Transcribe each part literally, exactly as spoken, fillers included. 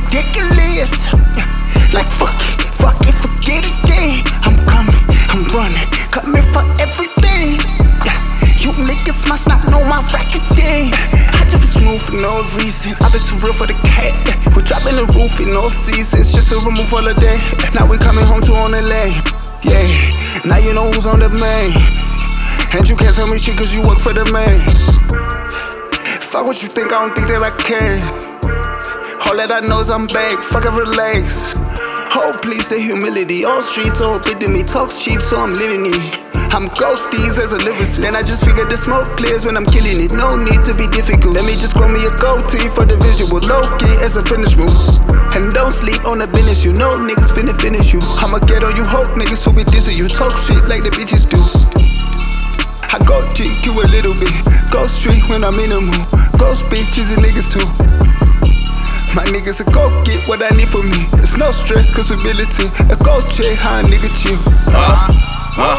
ridiculous. Like fuck it, fuck it, forget it then. I'm coming, I'm running, coming for everything. You niggas must not know my record then. I just be smooth for no reason, I been too real for the cat. We dropping the roof in all seasons, just to remove holiday. Now we coming home to on the lane. Yeah, now you know who's on the main. And you can't tell me shit cause you work for the man. Fuck what you think, I don't think that I can. All that I know is I'm back, fuck it, relax. Oh please, the humility, all streets all bit to me. Talks cheap so I'm living it. I'm ghosties as a lyricist. Then I just figured the smoke clears when I'm killing it. No need to be difficult. Let me just grow me a goatee for the visual. Low-key as a finish move. And don't sleep on the business. You know niggas finna finish you. I'ma get on you hope niggas who be dissing you. Talk shit like the bitches do. I go cheek you a little bit. Go street when I'm in the mood. Ghost bitches and niggas too. My niggas a go get what I need for me. It's no stress cause we build it too. A go check how a nigga chill. Uh, uh.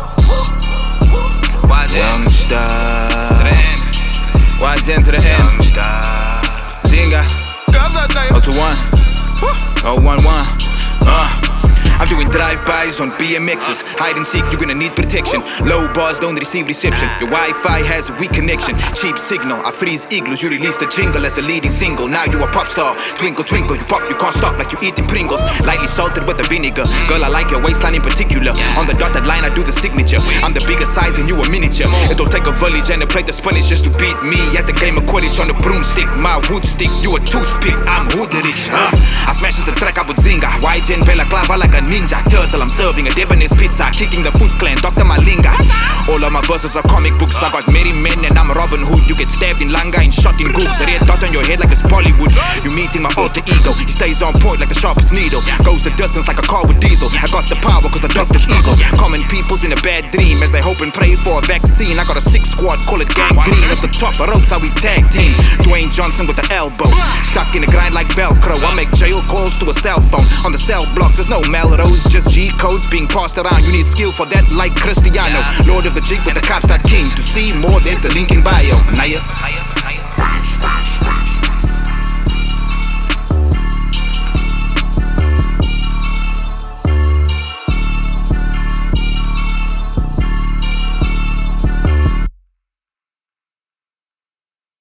Young star to the end. Y G N to the end. Young star Zinga oh two one oh one one uh. I'm doing drive-bys on B M Xs. Hide and seek, you're gonna need protection. Low bars don't receive reception. Your Wi-Fi has a weak connection. Cheap signal, I freeze igloos. You release the jingle as the leading single. Now you a pop star. Twinkle, twinkle, you pop, you can't stop like you eating Pringles. Lightly salted with the vinegar. Girl, I like your waistline in particular. On the dotted line, I do the signature. I'm the bigger size and you a miniature. It'll take a village and a plate of Spanish just to beat me at the game of Quidditch on the broomstick. My wood stick, you a toothpick. I'm Hooderich, huh? I smashes the track up with Zinga. Y G N Bella Clava like a ninja turtle. I'm serving a Debonese pizza, kicking the Foot Clan, Doctor Malinga. All of my verses are comic books. I got merry men and I'm Robin Hood. You get stabbed in Langa and shot in Googs. A red dot on your head like it's Bollywood. You meeting my alter ego. He stays on point like the sharpest needle. Goes the distance like a car with diesel. I got the power cause the doctor's evil. Common people's in a bad dream as they hope and pray for a vaccine. I got a sick squad, call it gang green. Off the top, I ropes how we tag team. Dwayne Johnson with the elbow. Stuck in the grind like Velcro. I make jail calls to a cell phone. On the cell blocks, there's no Melrose, just G codes being passed around. You need skill for that like Cristiano. Lord of the Jeep with the cops that king. To see more, there's the link in bio. Naya.